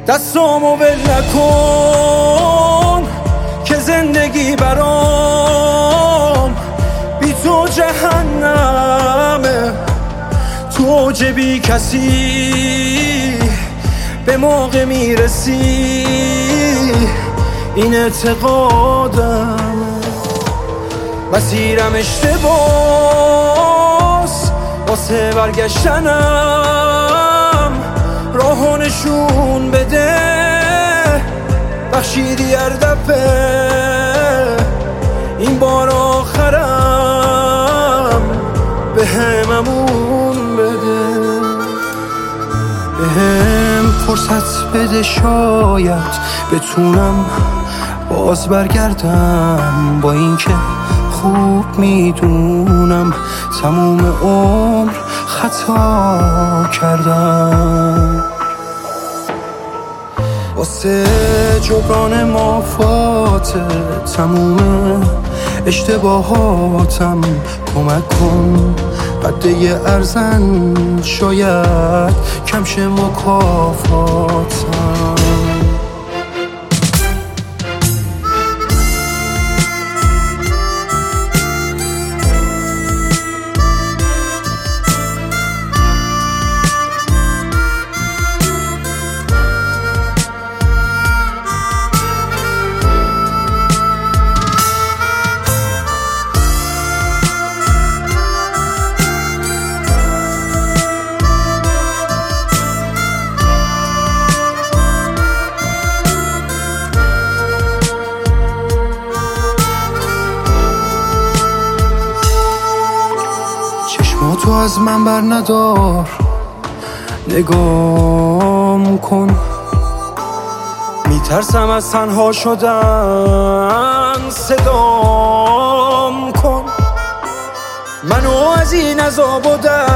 دستامو ول نکن که زندگی برام بی تو جهنمه. تو اوج بی کسی به موقع میرسی، این اعتقادم. مسیرم اشتباس واسه برگشتنم، راهو نشون بده بخشیدی هر دفعه، این بار آخرم به هممون بده. به هم فرصت بده شاید بتونم باز برگردم، با اینکه خوب میدونم تموم عمر خطا کردم. واسه جبران مافات تموم اشتباهاتم کمک کن، قده ارزن شاید کمش مکافاتم. تو از من بر ندار، نگام کن. میترسم از تنها شدن، صدام کن. منو از این عذاب و درد